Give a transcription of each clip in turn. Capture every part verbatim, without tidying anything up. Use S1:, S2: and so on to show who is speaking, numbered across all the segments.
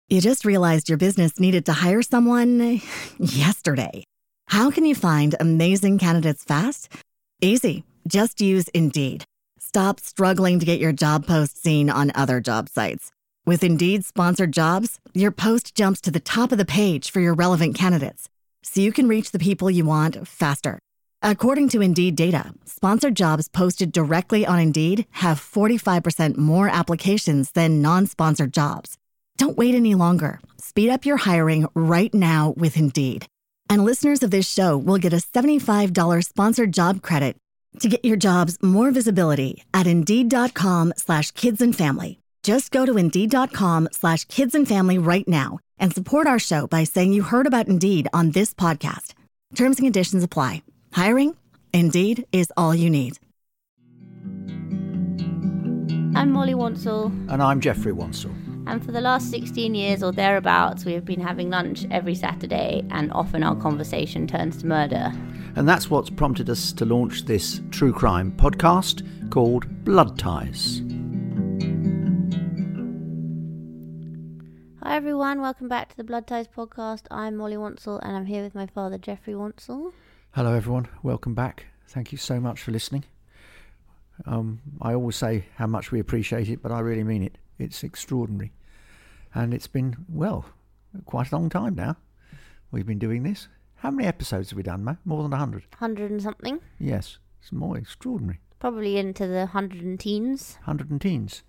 S1: You just realized your business needed to hire someone yesterday. How can you find amazing candidates fast? Easy. Just use Indeed. Stop struggling to get your job post seen on other job sites. With Indeed sponsored jobs, your post jumps to the top of the page for your relevant candidates, so you can reach the people you want faster. According to Indeed data, sponsored jobs posted directly on Indeed have forty-five percent more applications than non-sponsored jobs. Don't wait any longer. Speed up your hiring right now with Indeed. And listeners of this show will get a seventy-five dollars sponsored job credit to get your jobs more visibility at Indeed.com slash kids and family. Just go to Indeed.com slash kids and family right now and support our show by saying you heard about Indeed on this podcast. Terms and conditions apply. Hiring? Indeed is all you need.
S2: I'm Molly Wansell.
S3: And I'm Jeffrey Wansell.
S2: And for the last sixteen years or thereabouts, we have been having lunch every Saturday, and often our conversation turns to murder.
S3: And that's what's prompted us to launch this true crime podcast called Blood Ties.
S2: Hi everyone, welcome back to the Blood Ties podcast. I'm Molly Wansell and I'm here with my father, Jeffrey Wansell.
S3: Hello everyone, welcome back. Thank you so much for listening. Um, I always say how much we appreciate it, but I really mean it. It's extraordinary. And it's been, well, quite a long time now we've been doing this. How many episodes have we done, Ma? More than a hundred?
S2: Hundred and something.
S3: Yes, it's more extraordinary.
S2: Probably into the hundred and teens.
S3: Hundred and teens.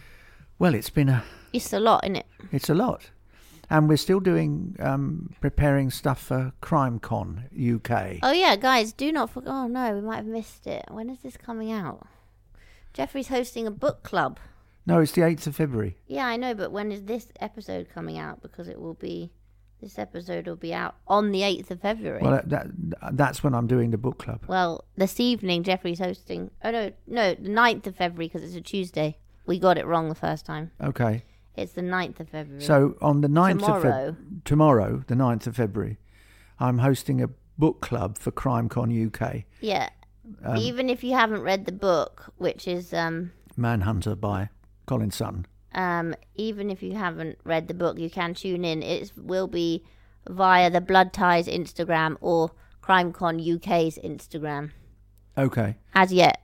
S3: Well, it's been a...
S2: It's a lot, isn't it?
S3: It's a lot. And we're still doing, um, preparing stuff for CrimeCon U K.
S2: Oh yeah, guys, do not forget... Oh no, we might have missed it. When is this coming out? Jeffrey's hosting a book club.
S3: No, it's the eighth of February.
S2: Yeah, I know, but when is this episode coming out? Because it will be... This episode will be out on the eighth of February.
S3: Well, that, that's when I'm doing the book club.
S2: Well, this evening, Jeffrey's hosting... Oh, no, no, the ninth of February, because it's a Tuesday. We got it wrong the first time.
S3: Okay.
S2: It's the ninth of February.
S3: So, on the ninth
S2: tomorrow.
S3: of February... Tomorrow, the ninth of February, I'm hosting a book club for CrimeCon U K.
S2: Yeah.
S3: Um,
S2: Even if you haven't read the book, which is... um,
S3: Manhunter by Colin Sutton.
S2: Um, even if you haven't read the book, you can tune in. It will be via the Blood Ties Instagram or CrimeCon U K's Instagram.
S3: Okay.
S2: As yet,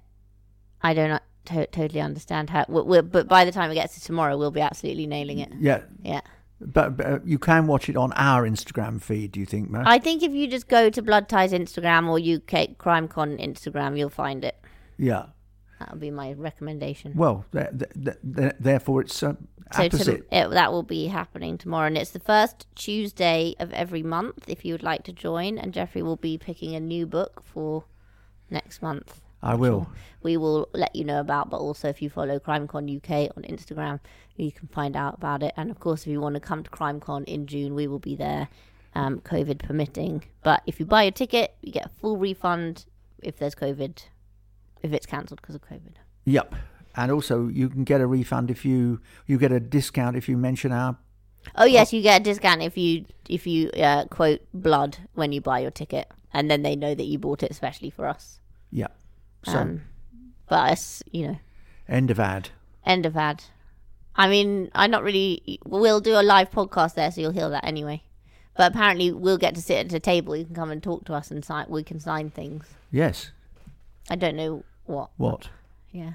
S2: I don't to- totally understand how... We're, we're, but by the time it gets to tomorrow, we'll be absolutely nailing it.
S3: Yeah.
S2: Yeah.
S3: But, but uh, you can watch it on our Instagram feed, do you think, Matt?
S2: I think if you just go to Blood Ties Instagram or U K CrimeCon Instagram, you'll find it.
S3: Yeah.
S2: That would be my recommendation.
S3: Well, th- th- th- therefore it's uh, opposite.
S2: So to, it, that will be happening tomorrow. And it's the first Tuesday of every month if you would like to join. And Jeffrey will be picking a new book for next month.
S3: I will.
S2: We will let you know about, but also if you follow CrimeCon U K on Instagram, you can find out about it. And of course, if you want to come to CrimeCon in June, we will be there, um, COVID permitting. But if you buy a ticket, you get a full refund if there's COVID. If it's cancelled because of COVID.
S3: Yep. And also you can get a refund if you you get a discount if you mention our...
S2: Oh yes, you get a discount if you if you uh, quote blood when you buy your ticket, and then they know that you bought it especially for us.
S3: Yeah. So
S2: um, but us, you know.
S3: End of ad.
S2: End of ad. I mean, I'm not really... We'll do a live podcast there, so you'll hear that anyway. But apparently we'll get to sit at a table. You can come and talk to us and sign, we can sign things.
S3: Yes.
S2: I don't know what.
S3: What?
S2: Yeah.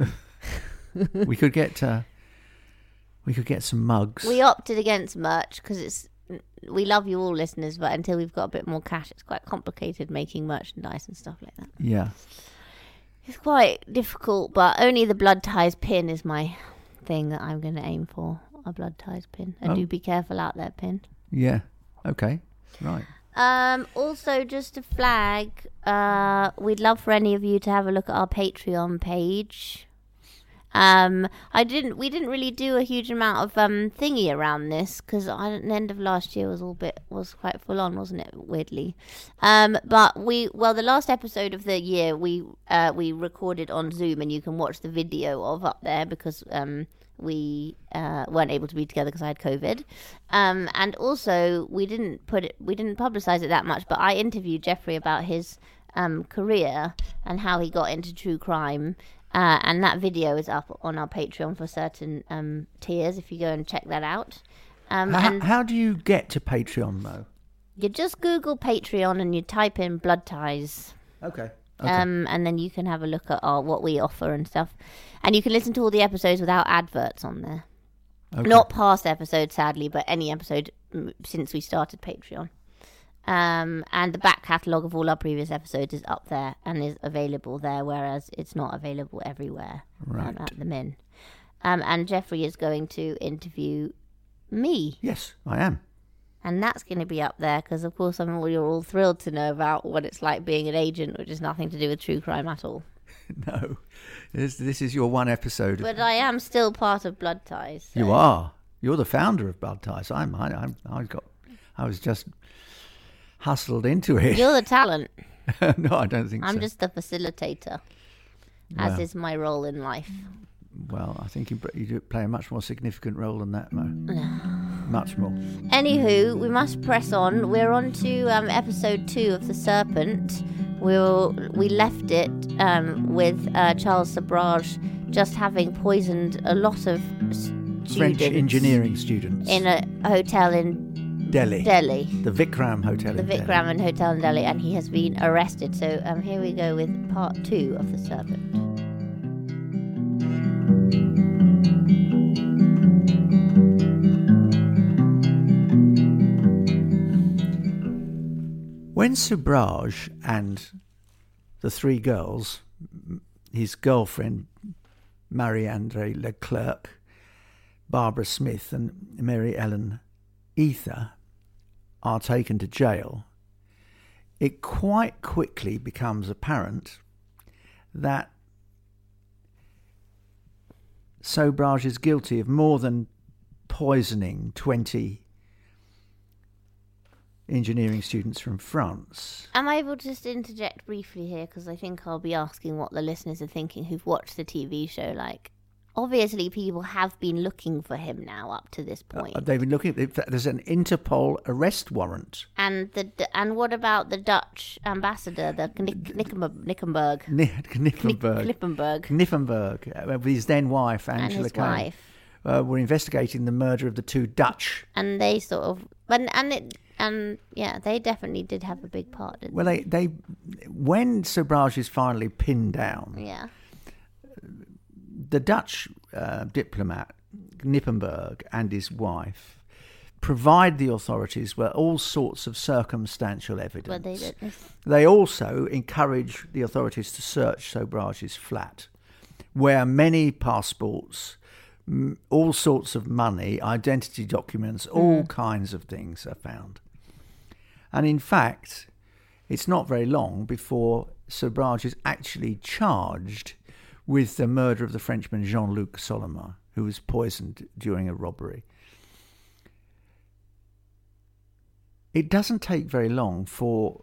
S3: we could get uh, we could get some mugs.
S2: We opted against merch because it's we love you all listeners, but until we've got a bit more cash, it's quite complicated making merchandise and stuff like that.
S3: Yeah.
S2: It's quite difficult, but only the Blood Ties pin is my thing that I'm going to aim for. A Blood Ties pin. And
S3: oh.
S2: do be careful out there, pin.
S3: Yeah. Okay. Right.
S2: Um, also, just to flag, uh, we'd love for any of you to have a look at our Patreon page. Um, I didn't. We didn't really do a huge amount of um thingy around this because the end of last year was all bit was quite full on, wasn't it? Weirdly, um, but we well the last episode of the year we uh we recorded on Zoom, and you can watch the video of up there because um. we uh, weren't able to be together because I had COVID. Um, and also, we didn't put it, we didn't publicize it that much, but I interviewed Jeffrey about his um, career and how he got into true crime. Uh, and that video is up on our Patreon for certain um, tiers if you go and check that out. Um,
S3: how,
S2: and
S3: how do you get to Patreon, though?
S2: You just Google Patreon and you type in Blood Ties.
S3: Okay. okay.
S2: Um, and then you can have a look at our, what we offer and stuff. And you can listen to all the episodes without adverts on there.
S3: Okay.
S2: Not past episodes, sadly, but any episode mm, since we started Patreon. Um, and the back catalogue of all our previous episodes is up there and is available there, whereas it's not available everywhere
S3: right.
S2: um, at the min. Um, and Jeffrey is going to interview me.
S3: Yes, I am.
S2: And that's going to be up there because, of course, I'm all, you're all thrilled to know about what it's like being an agent, which has nothing to do with true crime at all.
S3: No, this, this is your one episode.
S2: But I am still part of Blood Ties. So.
S3: You are. You're the founder of Blood Ties. I'm. I, I'm. I got. I was just hustled into it.
S2: You're the talent.
S3: No, I don't think
S2: I'm
S3: so.
S2: just the facilitator, as
S3: well,
S2: is my role in life.
S3: Well, I think you, you do play a much more significant role than that, Mo. Much more.
S2: Anywho, we must press on. We're on to um, episode two of The Serpent. We'll, we left it um, with uh, Charles Sabrage just having poisoned a lot of students.
S3: French engineering students.
S2: In a hotel in
S3: Delhi.
S2: Delhi.
S3: The Vikram Hotel
S2: The
S3: in
S2: Vikram
S3: Delhi.
S2: and Hotel in Delhi, and he has been arrested. So um, here we go with part two of The Serpent.
S3: When Subraj and the three girls, his girlfriend, Marie-Andre Leclerc, Barbara Smith and Mary Ellen Ether, are taken to jail, it quite quickly becomes apparent that Subraj is guilty of more than poisoning twenty engineering students from France.
S2: Am I able to just interject briefly here? Because I think I'll be asking what the listeners are thinking who've watched the T V show. Like, obviously people have been looking for him now up to this point.
S3: Uh, they've been looking at, there's an Interpol arrest warrant.
S2: And the and what about the Dutch ambassador, the Kniffenberg?
S3: Kniffenberg.
S2: Kniffenberg.
S3: Kniffenberg, uh, with his then wife, Angela
S2: And his
S3: Kay,
S2: wife.
S3: Uh, were investigating the murder of the two Dutch.
S2: And they sort of, and and it, and yeah, they definitely did have a big part. Didn't
S3: Well, they, they when Subraj is finally pinned down,
S2: they? Yeah.
S3: the Dutch uh, diplomat Kniffenberg and his wife provide the authorities with all sorts of circumstantial evidence.
S2: Well, they did.
S3: They also encourage the authorities to search Subraj's flat, where many passports, m- all sorts of money, identity documents, all
S2: Mm.
S3: kinds of things are found. And in fact, it's not very long before Subraj is actually charged with the murder of the Frenchman Jean-Luc Solomon, who was poisoned during a robbery. It doesn't take very long for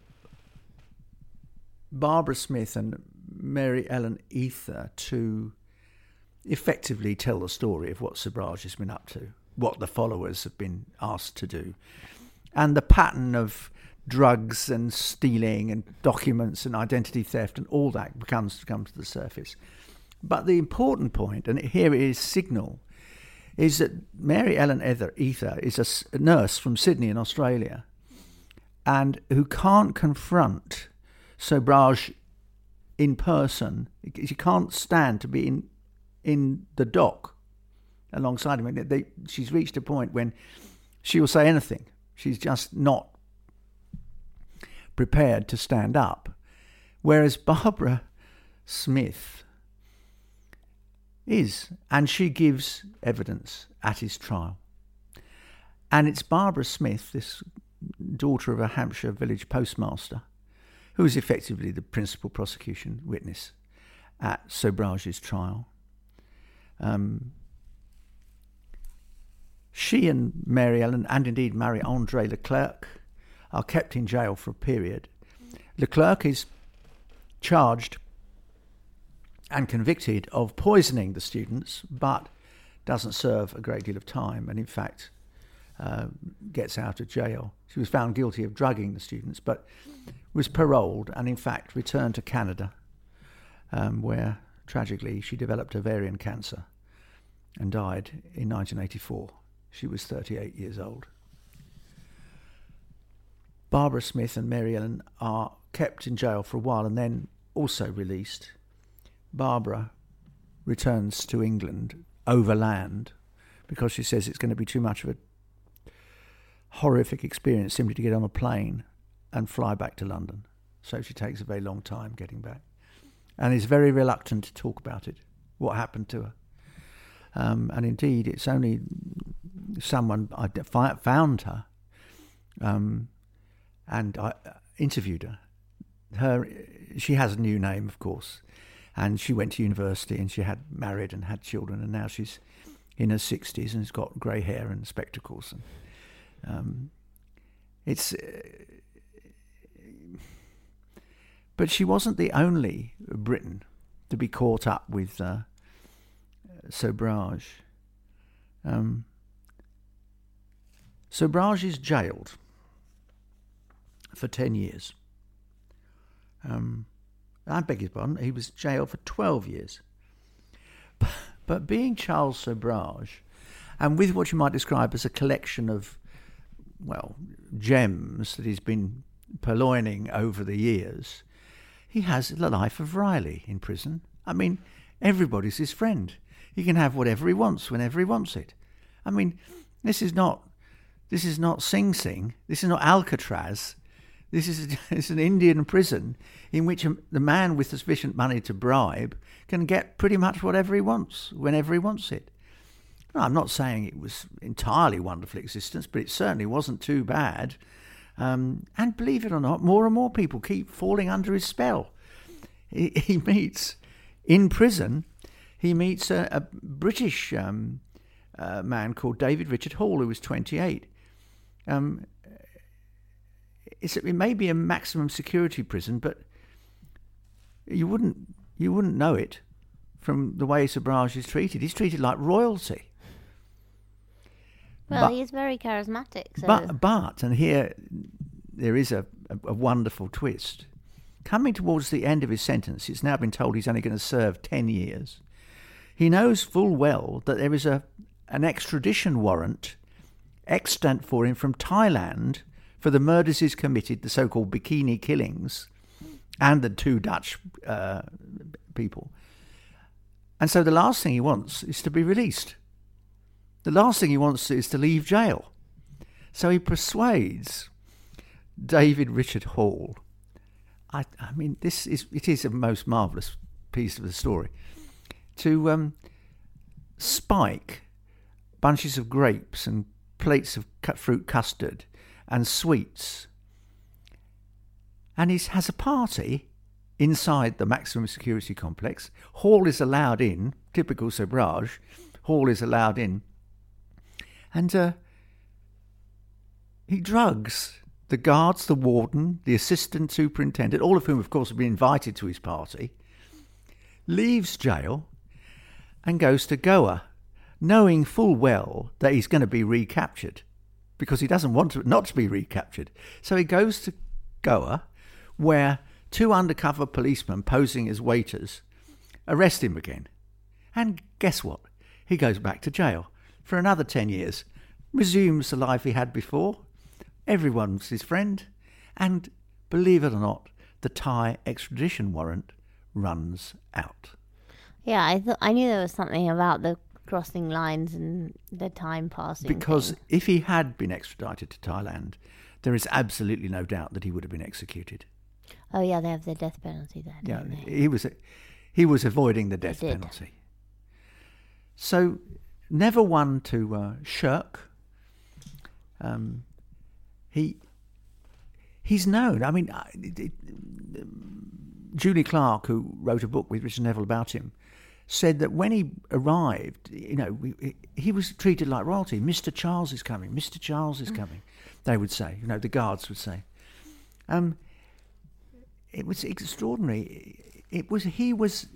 S3: Barbara Smith and Mary Ellen Ether to effectively tell the story of what Subraj has been up to, what the followers have been asked to do, and the pattern of drugs and stealing and documents and identity theft and all that becomes comes to the surface. But the important point, and here it is signal, is that Mary Ellen Ether is a nurse from Sydney in Australia and who can't confront Subraj in person. She can't stand to be in in the dock alongside him. They, she's reached a point when she will say anything. She's just not prepared to stand up. Whereas Barbara Smith is, and she gives evidence at his trial. And it's Barbara Smith, this daughter of a Hampshire village postmaster, who is effectively the principal prosecution witness at Subraj's trial. Um, she and Mary Ellen, and indeed Marie-Andre Leclerc, are kept in jail for a period. Leclerc is charged and convicted of poisoning the students, but doesn't serve a great deal of time, and in fact uh, gets out of jail. She was found guilty of drugging the students, but was paroled and in fact returned to Canada, um, where tragically she developed ovarian cancer and died in nineteen eighty-four. She was thirty-eight years old. Barbara Smith and Mary Ellen are kept in jail for a while and then also released. Barbara returns to England overland because she says it's going to be too much of a horrific experience simply to get on a plane and fly back to London. So she takes a very long time getting back and is very reluctant to talk about it, what happened to her. Um, and indeed, it's only someone I found her um, and I interviewed her. Her, she has a new name, of course, and she went to university and she had married and had children, and now she's in her sixties and has got grey hair and spectacles. And, um, it's, uh, but she wasn't the only Briton to be caught up with uh, Sobhraj. Um, Sobhraj is jailed for ten years. Um, I beg his pardon, he was jailed for twelve years. But, but being Charles Sobhraj, and with what you might describe as a collection of, well, gems that he's been purloining over the years, he has the life of Riley in prison. I mean, everybody's his friend. He can have whatever he wants whenever he wants it. I mean, this is not, this is not Sing Sing. This is not Alcatraz. This is it's an Indian prison in which a, the man with sufficient money to bribe can get pretty much whatever he wants, whenever he wants it. No, I'm not saying it was entirely wonderful existence, but it certainly wasn't too bad. Um, and believe it or not, more and more people keep falling under his spell. He, he meets, in prison, he meets a, a British um, uh, man called David Richard Hall, who was twenty-eight. Um, It's, it may be a maximum security prison, but you wouldn't you wouldn't know it from the way Sobhraj is treated. He's treated like royalty.
S2: Well,
S3: but,
S2: he's very charismatic. So.
S3: But, but, and here there is a, a, a wonderful twist. Coming towards the end of his sentence, it's now been told he's only going to serve ten years. He knows full well that there is a an extradition warrant extant for him from Thailand for the murders he's committed, the so-called bikini killings, and the two Dutch uh, people. And so the last thing he wants is to be released. The last thing he wants is to leave jail. So he persuades David Richard Hall. I, I mean, this is it is a most marvellous piece of the story. To um, spike bunches of grapes and plates of cut fruit custard and sweets. And he has a party inside the maximum security complex. Hall is allowed in, typical Sobhraj. Hall is allowed in. And uh, he drugs the guards, the warden, the assistant superintendent, all of whom, of course, have been invited to his party, leaves jail and goes to Goa, knowing full well that he's going to be recaptured, because he doesn't want to, not to be recaptured. So he goes to Goa, where two undercover policemen posing as waiters arrest him again. And guess what? He goes back to jail for another ten years, resumes the life he had before. Everyone's his friend. And believe it or not, the Thai extradition warrant runs out.
S2: Yeah, I thought I knew there was something about the crossing lines and the time passing.
S3: Because
S2: thing.
S3: if he had been extradited to Thailand, there is absolutely no doubt that he would have been executed.
S2: Oh yeah, they have the death penalty there.
S3: Yeah,
S2: Don't they?
S3: he was he was avoiding the death penalty. So never one to uh, shirk. Um, he he's known. I mean, it, it, Julie Clark, who wrote a book with Richard Neville about him, said that when he arrived, you know, he, he was treated like royalty. Mister Charles is coming. Mister Charles is coming. They would say, you know, the guards would say. Um, it was extraordinary. It was he was.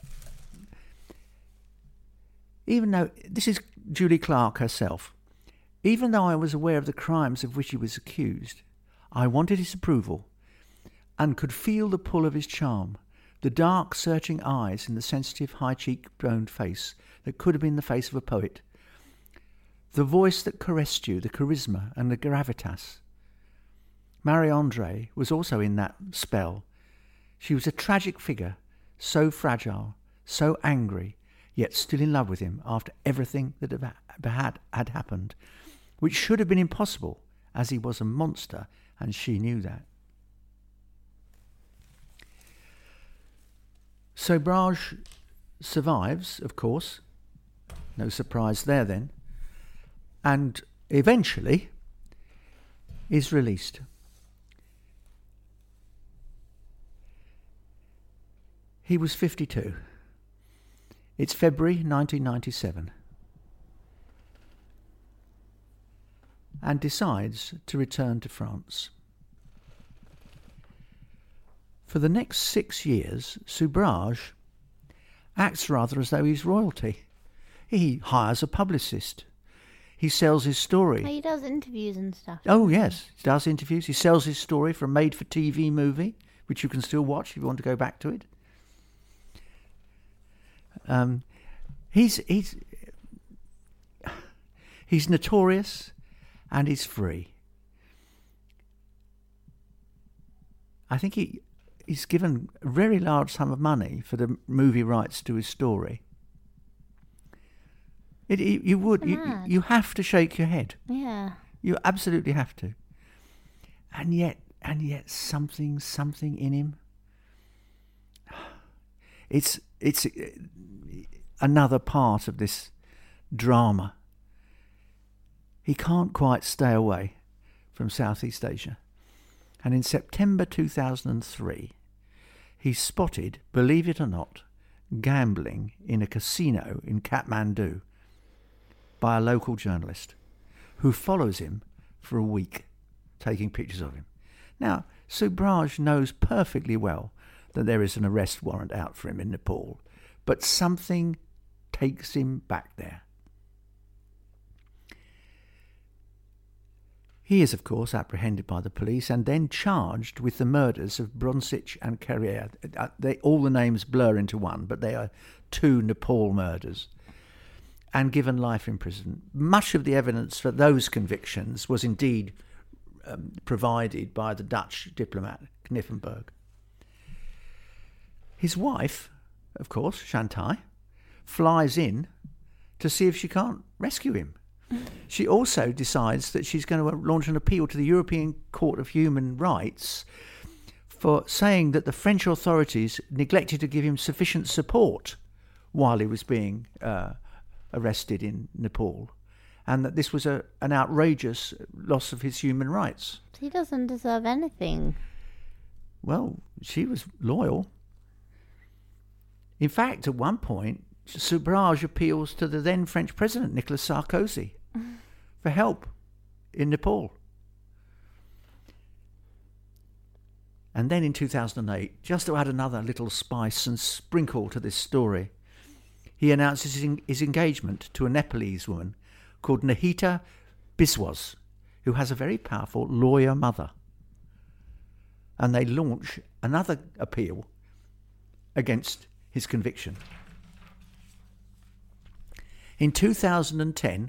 S3: Even though this is Julie Clark herself, even though I was aware of the crimes of which he was accused, I wanted his approval, and could feel the pull of his charm. The dark, searching eyes in the sensitive, high-cheek-boned face that could have been the face of a poet. The voice that caressed you, the charisma and the gravitas. Marie-Andre was also in that spell. She was a tragic figure, so fragile, so angry, yet still in love with him after everything that had, had happened, which should have been impossible, as he was a monster, and she knew that. Sobhraj survives, of course. No surprise there then. And eventually is released. He was fifty-two. It's February nineteen ninety-seven. And decides to return to France. For the next six years, Sobhraj acts rather as though he's royalty. He hires a publicist. He sells his story.
S2: He does interviews and stuff.
S3: Oh, yes. He does interviews. He sells his story for a made-for-T V movie, which you can still watch if you want to go back to it. Um, he's he's he's notorious and he's free. I think he he's given a very large sum of money for the movie rights to his story. It, it, you would you, you have to shake your head.
S2: Yeah.
S3: You absolutely have to. And yet, and yet, something, something in him. It's it's another part of this drama. He can't quite stay away from Southeast Asia. And in September two thousand three, he's spotted, believe it or not, gambling in a casino in Kathmandu by a local journalist who follows him for a week, taking pictures of him. Now, Sobhraj knows perfectly well that there is an arrest warrant out for him in Nepal, but something takes him back there. He is, of course, apprehended by the police and then charged with the murders of Bronsich and Carrière. They, all the names blur into one, but they are two Nepal murders, and given life imprisonment. Much of the evidence for those convictions was indeed um, provided by the Dutch diplomat Kniffenberg. His wife, of course, Chantal, flies in to see if she can't rescue him. She also decides that she's going to launch an appeal to the European Court of Human Rights for saying that the French authorities neglected to give him sufficient support while he was being uh, arrested in Nepal, and that this was a, an outrageous loss of his human rights.
S2: He doesn't deserve anything.
S3: Well, she was loyal. In fact, at one point, Sobhraj appeals to the then French president, Nicolas Sarkozy, for help in Nepal. And then in two thousand eight, just to add another little spice and sprinkle to this story, he announces his engagement to a Nepalese woman called Nahita Biswas, who has a very powerful lawyer mother. And they launch another appeal against his conviction. In two thousand ten,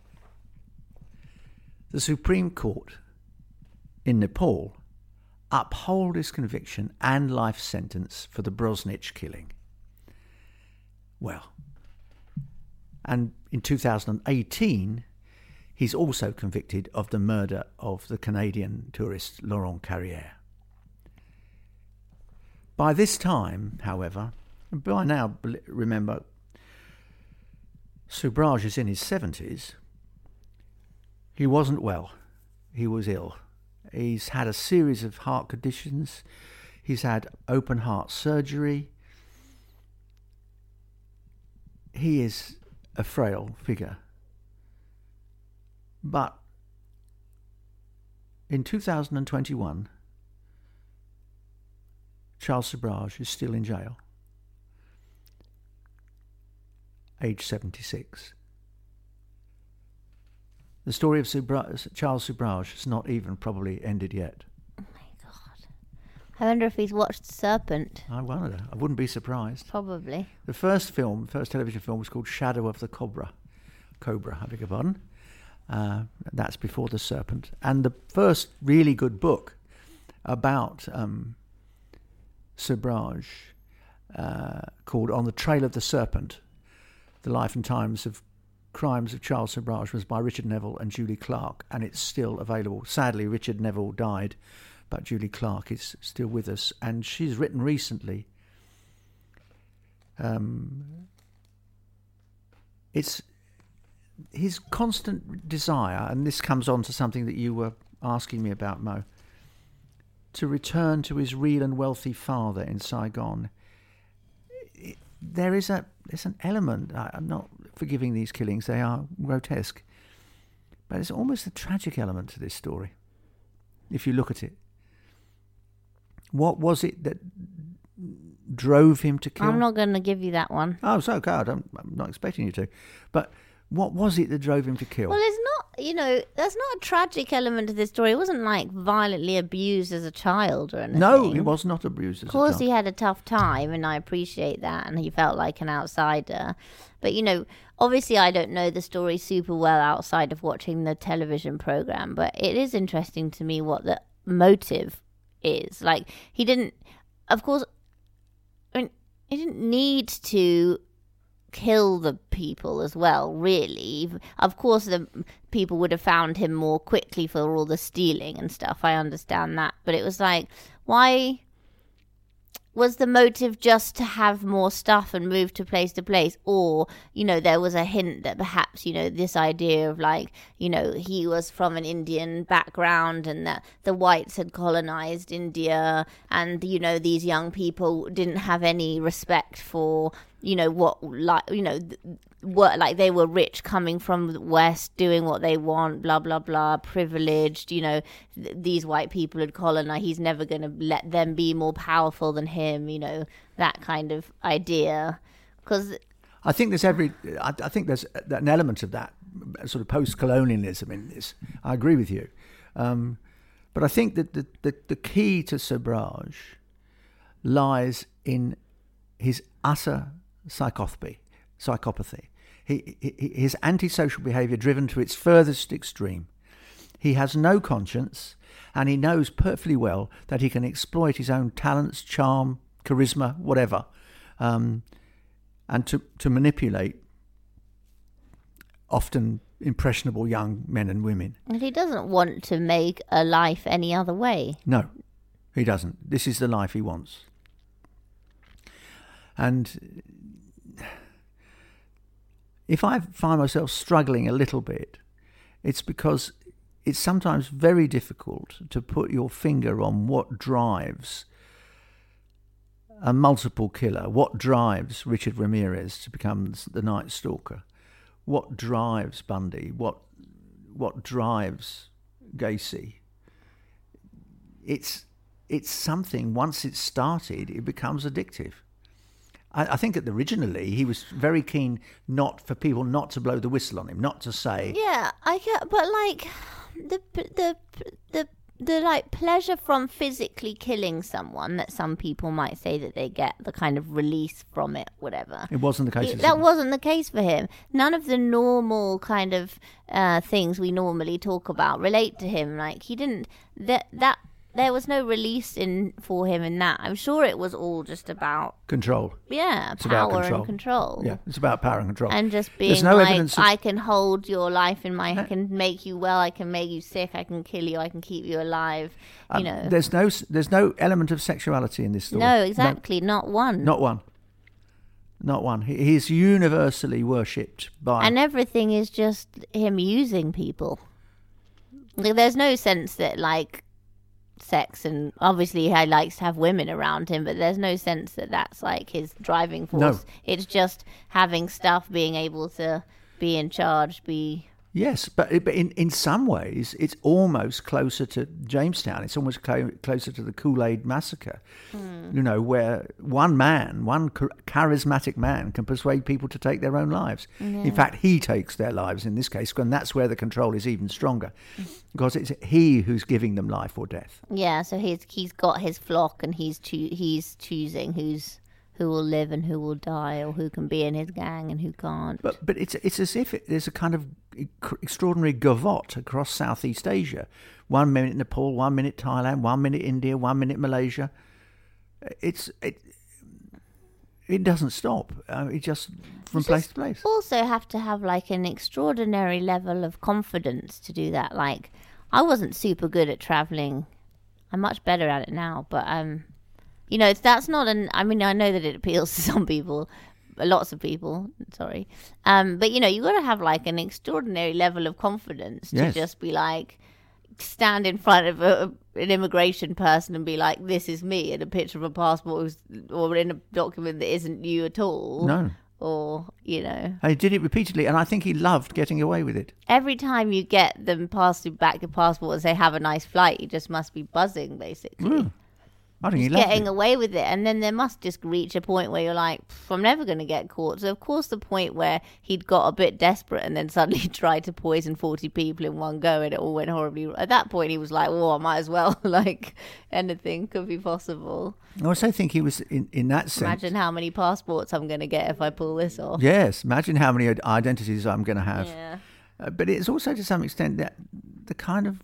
S3: the Supreme Court in Nepal upheld his conviction and life sentence for the Bronsich killing. Well, and in two thousand eighteen, he's also convicted of the murder of the Canadian tourist Laurent Carrière. By this time, however, and by now, remember, Sobhraj is in his seventies. He wasn't well. He was ill. He's had a series of heart conditions. He's had open heart surgery. He is a frail figure. But in two thousand twenty-one, Charles Sobhraj is still in jail, age seventy-six. The story of Sobhraj, Charles Sobhraj has not even probably ended yet.
S2: Oh my God. I wonder if he's watched Serpent.
S3: I wonder. I wouldn't be surprised.
S2: Probably.
S3: The first film, first television film, was called Shadow of the Cobra. Cobra, I beg your pardon. Uh, that's Before the Serpent. And the first really good book about um, Subraj, uh, called On the Trail of the Serpent, The Life and Times of Crimes of Charles Subraj, was by Richard Neville and Julie Clark, and it's still available. Sadly, Richard Neville died, but Julie Clark is still with us, and she's written recently. Um, it's his constant desire, and this comes on to something that you were asking me about, Mo, to return to his real and wealthy father in Saigon. It, there is a there's an element. I, I'm not forgiving these killings; they are grotesque, but there's almost a tragic element to this story. If you look at it, what was it that drove him to kill?
S2: I'm not going to give you that one.
S3: Oh, it's okay. I don't, I'm not expecting you to. But what was it that drove him to kill?
S2: Well, it's not, you know, there's not a tragic element to this story. He wasn't, like, violently abused as a child or anything.
S3: No, he was not abused as a child.
S2: Of course, he had a tough time, and I appreciate that, and he felt like an outsider. But, you know, obviously I don't know the story super well outside of watching the television program, but it is interesting to me what the motive is. Like, he didn't, of course, I mean, he didn't need to kill the people as well, really. Of course, the people would have found him more quickly for all the stealing and stuff. I understand that. But it was like, why was the motive just to have more stuff and move to place to place? Or, you know, there was a hint that perhaps, you know, this idea of like, you know, he was from an Indian background and that the whites had colonized India and, you know, these young people didn't have any respect for, you know, what, like, you know, what, like they were rich coming from the West, doing what they want, blah, blah, blah, privileged, you know, th- these white people had colonized, he's never going to let them be more powerful than him, you know, that kind of idea. Because
S3: I think there's every, I, I think there's an element of that sort of post-colonialism in this. I agree with you. Um, but I think that the, the, the key to Subraj lies in his utter psychopathy. Psychopathy. He, he, his antisocial behaviour driven to its furthest extreme. He has no conscience, and he knows perfectly well that he can exploit his own talents, charm, charisma, whatever, um, and to, to manipulate often impressionable young men and women.
S2: And he doesn't want to make a life any other way.
S3: No, he doesn't. This is the life he wants. And if I find myself struggling a little bit, it's because it's sometimes very difficult to put your finger on what drives a multiple killer, what drives Richard Ramirez to become the Night Stalker, what drives Bundy, what what drives Gacy. It's it's something, once it's started, it becomes addictive. I think that originally he was very keen not for people not to blow the whistle on him, not to say.
S2: Yeah, I get, but like the the the the like pleasure from physically killing someone that some people might say that they get, the kind of release from it, whatever.
S3: It wasn't the case.
S2: It, that wasn't the case for him. None of the normal kind of uh, things we normally talk about relate to him. Like he didn't that that. There was no release in for him in that. I'm sure it was all just about
S3: control.
S2: Yeah,
S3: it's
S2: power
S3: about control.
S2: and control.
S3: Yeah, it's about power and control.
S2: And just being
S3: no
S2: like,
S3: of...
S2: I can hold your life in my, I can make you well, I can make you sick, I can kill you, I can keep you alive. You
S3: um,
S2: know,
S3: there's no, there's no element of sexuality in this story.
S2: No, exactly, no, not one.
S3: Not one. Not one. He, he's universally worshipped by.
S2: And everything is just him using people. Like, there's no sense that like. Sex, and obviously he likes to have women around him, but there's no sense that that's like his driving force.
S3: No.
S2: It's just having stuff, being able to be in charge, be
S3: yes, but, but in, in some ways it's almost closer to Jamestown. It's almost clo- closer to the Kool-Aid massacre, mm. you know, where one man, one charismatic man can persuade people to take their own lives. Yeah. In fact, he takes their lives in this case, and that's where the control is even stronger, because it's he who's giving them life or death.
S2: Yeah, so he's he's got his flock, and he's choo- he's choosing who's who will live and who will die, or who can be in his gang and who can't.
S3: But but it's it's as if it, there's a kind of extraordinary gavotte across Southeast Asia. One minute Nepal, one minute Thailand, one minute India, one minute Malaysia. It's it it doesn't stop. Uh, it just from
S2: You
S3: place
S2: just
S3: to place.
S2: Also have to have like an extraordinary level of confidence to do that. Like, I wasn't super good at traveling. I'm much better at it now, but um you know, that's not an I mean, I know that it appeals to some people, lots of people, sorry. Um but you know, you got to have like an extraordinary level of confidence to
S3: Yes.
S2: just be like, stand in front of a, an immigration person and be like, this is me, and a picture of a passport was, or in a document that isn't you at all.
S3: No.
S2: Or, you know,
S3: And he did it repeatedly, and I think he loved getting away with it.
S2: every time you get them pass you back your passport and say, have a nice flight, you just must be buzzing, basically.
S3: Mm. I think he
S2: Just
S3: loved
S2: getting
S3: it.
S2: away with it. And then there must just reach a point where you're like, "Pff, I'm never going to get caught." So, of course, the point where he'd got a bit desperate and then suddenly tried to poison forty people in one go and it all went horribly. At that point, he was like, well, I might as well. Like, anything could be possible.
S3: I also think he was, in, in that sense...
S2: Imagine how many passports I'm going to get if I pull this off.
S3: Yes, imagine how many identities I'm going to have.
S2: Yeah.
S3: Uh, but it's also, to some extent, that the kind of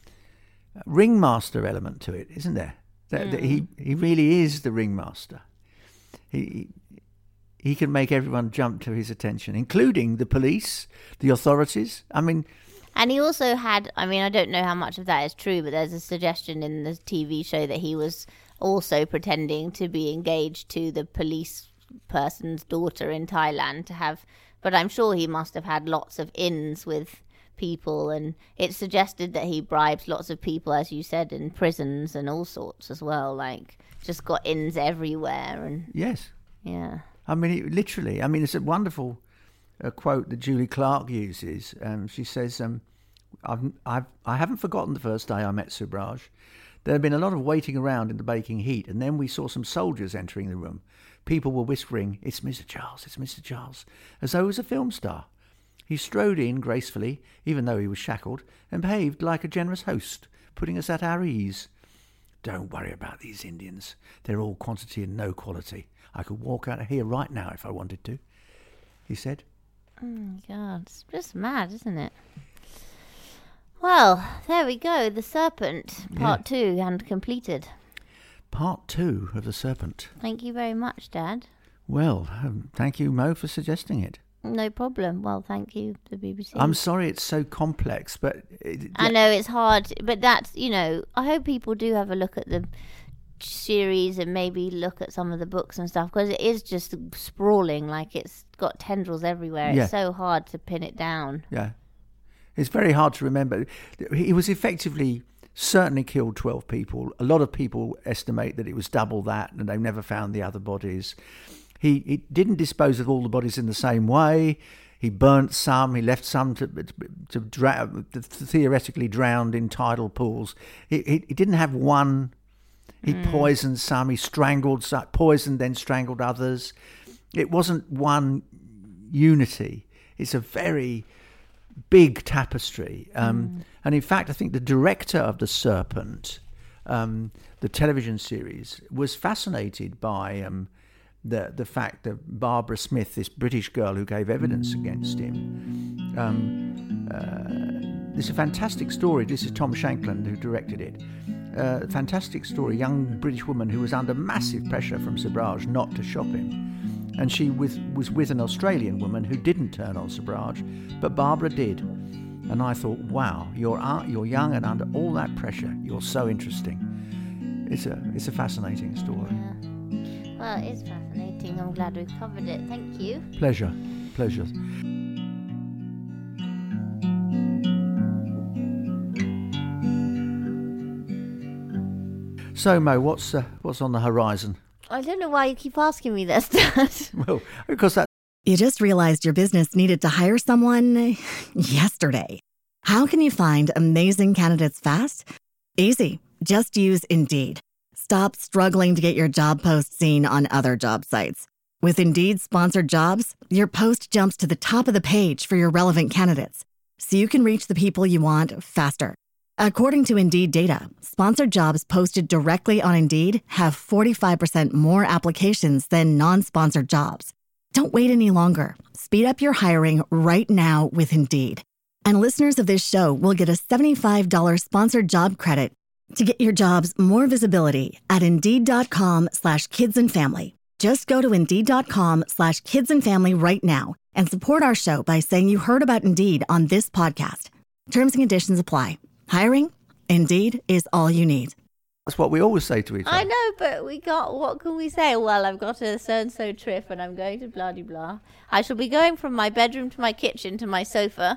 S3: ringmaster element to it, isn't there? That, that he, he really is the ringmaster. He, he can make everyone jump to his attention, including the police, the authorities. I mean...
S2: And he also had, I mean, I don't know how much of that is true, but there's a suggestion in the T V show that he was also pretending to be engaged to the police person's daughter in Thailand to have, but I'm sure he must have had lots of ins with people, and it suggested that he bribes lots of people, as you said, in prisons and all sorts as well, like just got ins everywhere. And
S3: Yes.
S2: yeah.
S3: I mean, it, literally. I mean, it's a wonderful uh, quote that Julie Clark uses. Um, she says, um, I've, I've, I haven't forgotten the first day I met Subraj. There had been a lot of waiting around in the baking heat, and then we saw some soldiers entering the room. People were whispering, "It's Mister Charles, it's Mister Charles," as though he was a film star. He strode in gracefully, even though he was shackled, and behaved like a generous host, putting us at our ease. "Don't worry about these Indians. They're all quantity and no quality. I could walk out of here right now if I wanted to," he said.
S2: Oh my God, it's just mad, isn't it? Well, there we go. The Serpent, part two, and completed.
S3: Part two of The Serpent.
S2: Thank you very much, Dad.
S3: Well, um, thank you, Mo, for suggesting it.
S2: No problem. Well, thank you, the B B C.
S3: I'm sorry it's so complex, but... It,
S2: I know it's hard, but that's, you know, I hope people do have a look at the series and maybe look at some of the books and stuff, because it is just sprawling, like it's got tendrils everywhere.
S3: Yeah.
S2: It's so hard to pin it down.
S3: Yeah. It's very hard to remember. He was effectively certainly killed twelve people. A lot of people estimate that it was double that, and they've never found the other bodies. He, he didn't dispose of all the bodies in the same way. He burnt some. He left some to to, dra- to theoretically drowned in tidal pools. He, he, he didn't have one. He mm. poisoned some. He strangled some, poisoned then strangled others. It wasn't one unity. It's a very big tapestry. Um, mm. And in fact, I think the director of The Serpent, um, the television series, was fascinated by um, the the fact that Barbara Smith, this British girl who gave evidence against him, um, uh, this is a fantastic story. This is Tom Shankland who directed it. Uh, fantastic story. A young British woman who was under massive pressure from Subraj not to shop him. And she with, was with an Australian woman who didn't turn on Subraj, but Barbara did. And I thought, wow, you're you're young and under all that pressure, you're so interesting. It's a it's a fascinating story.
S2: Yeah. Well, it is fascinating. I'm glad we've covered it. Thank you.
S3: Pleasure, pleasure. So, Mo, what's uh, what's on the horizon?
S2: I don't know why you keep asking me this, Dad.
S3: Well, because that.
S1: You just realized your business needed to hire someone yesterday. How can you find amazing candidates fast? Easy. Just use Indeed. Stop struggling to get your job post seen on other job sites. With Indeed sponsored jobs, your post jumps to the top of the page for your relevant candidates, so you can reach the people you want faster. According to Indeed data, sponsored jobs posted directly on Indeed have forty-five percent more applications than non-sponsored jobs. Don't wait any longer. Speed up your hiring right now with Indeed. And listeners of this show will get a seventy-five dollars sponsored job credit to get your jobs more visibility at Indeed.com slash kids and family. Just go to Indeed.com slash kids and family right now and support our show by saying you heard about Indeed on this podcast. Terms and conditions apply. Hiring? Indeed is all you need.
S3: That's what we always say to each other.
S2: I know, but we got, what can we say? Well, I've got a so-and-so trip and I'm going to blah-de-blah. I shall be going from my bedroom to my kitchen to my sofa.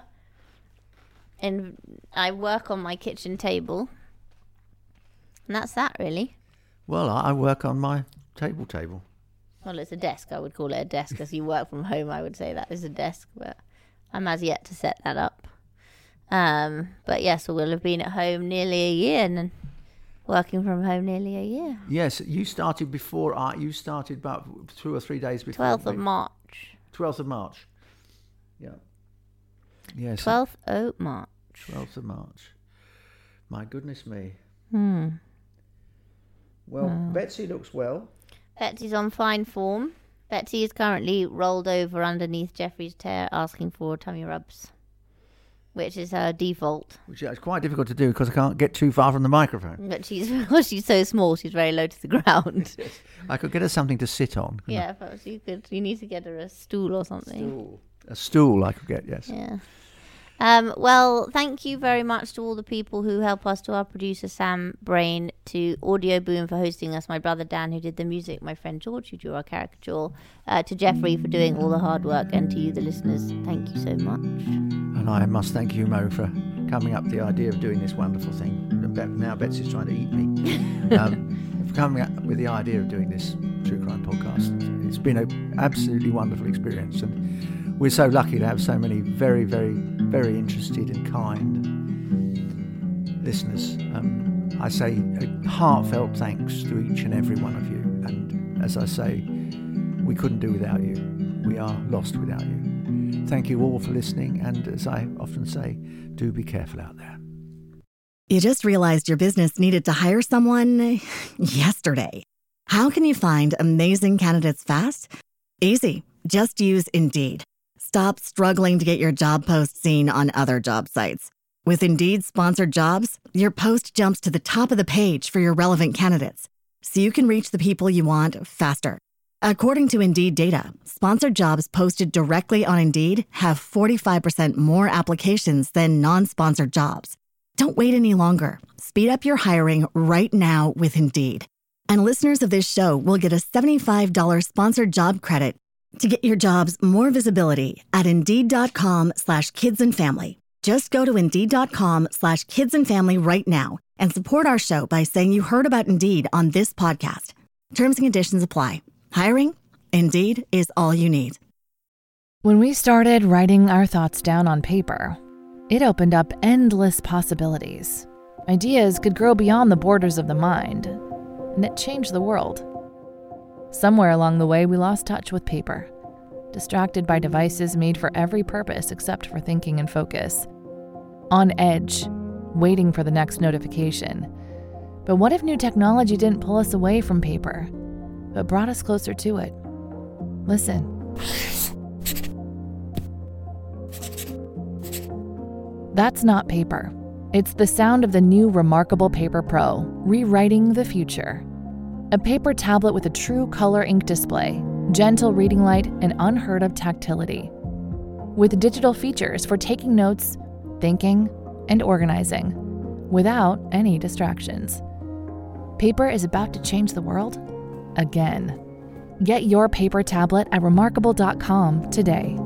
S2: And I work on my kitchen table. And that's that, really.
S3: Well, I work on my table table.
S2: Well, it's a desk. I would call it a desk. As you work from home, I would say that is a desk. But I'm as yet to set that up. Um, but yes, we'll have been at home nearly a year and working from home nearly a year.
S3: Yes, you started before. Uh, you started about two or three days before.
S2: twelfth of March.
S3: twelfth of March. Yeah. Yes.
S2: twelfth of March.
S3: twelfth of March. My goodness me.
S2: Hmm.
S3: Well,
S2: Hmm.
S3: Betsy looks well.
S2: Betsy's on fine form. Betsy is currently rolled over underneath Jeffrey's chair asking for tummy rubs, which is her default.
S3: Which is quite difficult to do because I can't get too far from the microphone.
S2: But she's well, she's so small, she's very low to the ground.
S3: I could get her something to sit on.
S2: Yeah, but you could. You need to get her a stool or something.
S3: Stool. A stool I could get, yes.
S2: Yeah. Um, well, thank you very much to all the people who help us, to our producer Sam Brain, to Audio Boom for hosting us, my brother Dan who did the music, my friend George who drew our caricature, uh, to Jeffrey for doing all the hard work, and to you the listeners, thank you so much.
S3: And I must thank you, Mo, for coming up with the idea of doing this wonderful thing. Now Betsy's trying to eat me. um, for coming up with the idea of doing this True Crime podcast. It's been an absolutely wonderful experience, and we're so lucky to have so many very, very, very interested and kind listeners. Um, I say a heartfelt thanks to each and every one of you. And as I say, we couldn't do without you. We are lost without you. Thank you all for listening. And as I often say, do be careful out there.
S1: You just realized your business needed to hire someone yesterday. How can you find amazing candidates fast? Easy. Just use Indeed. Stop struggling to get your job post seen on other job sites. With Indeed sponsored jobs, your post jumps to the top of the page for your relevant candidates, so you can reach the people you want faster. According to Indeed data, sponsored jobs posted directly on Indeed have forty-five percent more applications than non-sponsored jobs. Don't wait any longer. Speed up your hiring right now with Indeed. And listeners of this show will get a seventy-five dollars sponsored job credit to get your jobs more visibility at Indeed.com slash kids and family. Just go to Indeed.com slash kids and family right now and support our show by saying you heard about Indeed on this podcast. Terms and conditions apply. Hiring? Indeed is all you need.
S4: When we started writing our thoughts down on paper, it opened up endless possibilities. Ideas could grow beyond the borders of the mind, and it changed the world. Somewhere along the way, we lost touch with paper, distracted by devices made for every purpose except for thinking and focus. On edge, waiting for the next notification. But what if new technology didn't pull us away from paper, but brought us closer to it? Listen. That's not paper. It's the sound of the new Remarkable Paper Pro, rewriting the future. A paper tablet with a true color ink display, gentle reading light, and unheard of tactility. With digital features for taking notes, thinking, and organizing, without any distractions. Paper is about to change the world again. Get your paper tablet at remarkable dot com today.